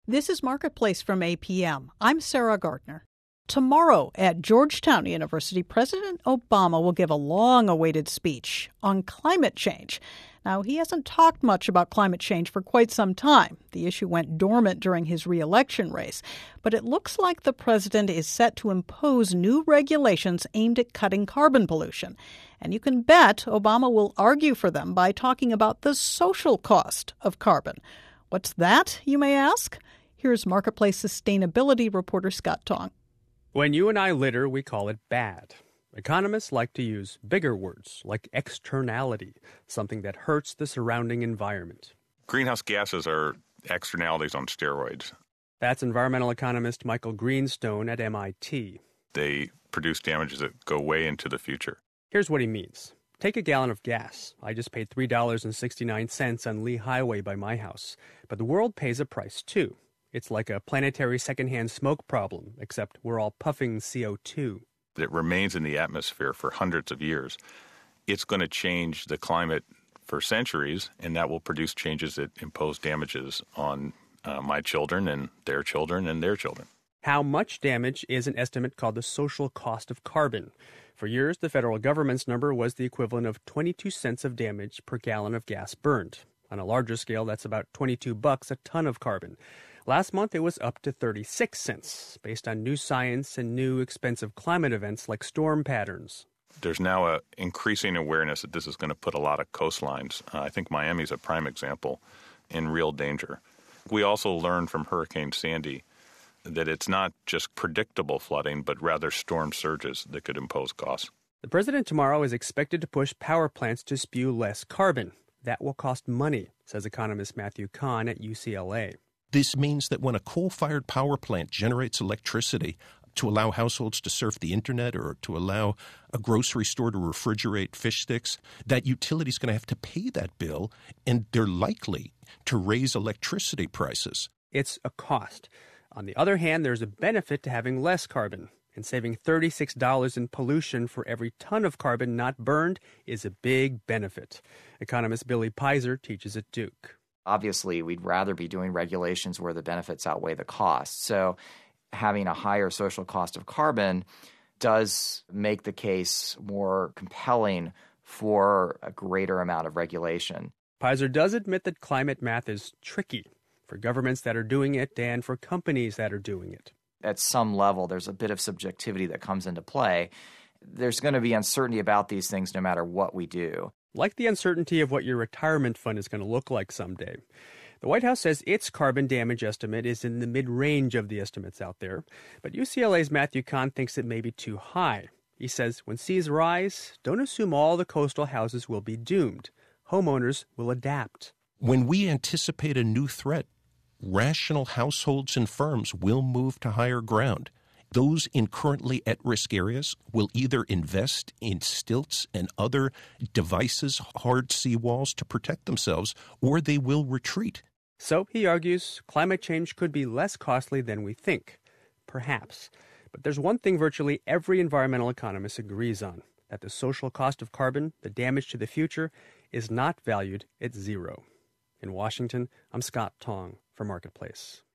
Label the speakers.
Speaker 1: This is Marketplace from APM. I'm Sarah Gardner. Tomorrow at Georgetown University, President Obama will give a long-awaited speech on climate change. Now, he hasn't talked much about climate change for quite some time. The issue went dormant during his re-election race. But it looks like the president is set to impose new regulations aimed at cutting carbon pollution. And you can bet Obama will argue for them by talking about the social cost of carbon. What's that, you may ask? Here's Marketplace sustainability reporter Scott Tong.
Speaker 2: When you and I litter, we call it bad. Economists like to use bigger words like externality, something that hurts the surrounding environment.
Speaker 3: Greenhouse gases are externalities on steroids.
Speaker 2: That's environmental economist Michael Greenstone at MIT.
Speaker 3: They produce damages that go way into the future.
Speaker 2: Here's what he means. Take a gallon of gas. I just paid $3.69 on Lee Highway by my house. But the world pays a price, too. It's like a planetary secondhand smoke problem, except we're all puffing CO2.
Speaker 3: It remains in the atmosphere for hundreds of years. It's going to change the climate for centuries, and that will produce changes that impose damages on my children and their children and their children.
Speaker 2: How much damage is an estimate called the social cost of carbon. For years, the federal government's number was the equivalent of 22 cents of damage per gallon of gas burned. On a larger scale, that's about $22 a ton of carbon. Last month, it was up to 36 cents, based on new science and new expensive climate events like storm patterns.
Speaker 3: There's now an increasing awareness that this is going to put a lot of coastlines, I think Miami's a prime example, in real danger. We also learned from Hurricane Sandy that it's not just predictable flooding, but rather storm surges that could impose costs.
Speaker 2: The president tomorrow is expected to push power plants to spew less carbon. That will cost money, says economist Matthew Kahn at UCLA.
Speaker 4: This means that when a coal-fired power plant generates electricity to allow households to surf the internet or to allow a grocery store to refrigerate fish sticks, that utility is going to have to pay that bill, and they're likely to raise electricity prices.
Speaker 2: It's a cost. On the other hand, there's a benefit to having less carbon, and saving $36 in pollution for every ton of carbon not burned is a big benefit. Economist Billy Pizer teaches at Duke.
Speaker 5: Obviously, we'd rather be doing regulations where the benefits outweigh the costs. So having a higher social cost of carbon does make the case more compelling for a greater amount of regulation.
Speaker 2: Pizer does admit that climate math is tricky for governments that are doing it and for companies that are doing it.
Speaker 5: At some level, there's a bit of subjectivity that comes into play. There's going to be uncertainty about these things no matter what we do.
Speaker 2: Like the uncertainty of what your retirement fund is going to look like someday. The White House says its carbon damage estimate is in the mid-range of the estimates out there, but UCLA's Matthew Kahn thinks it may be too high. He says when seas rise, don't assume all the coastal houses will be doomed. Homeowners will adapt.
Speaker 4: When we anticipate a new threat, rational households and firms will move to higher ground. Those in currently at-risk areas will either invest in stilts and other devices, hard seawalls to protect themselves, or they will retreat.
Speaker 2: So, he argues, climate change could be less costly than we think. Perhaps. But there's one thing virtually every environmental economist agrees on, that the social cost of carbon, the damage to the future, is not valued at zero. In Washington, I'm Scott Tong for Marketplace.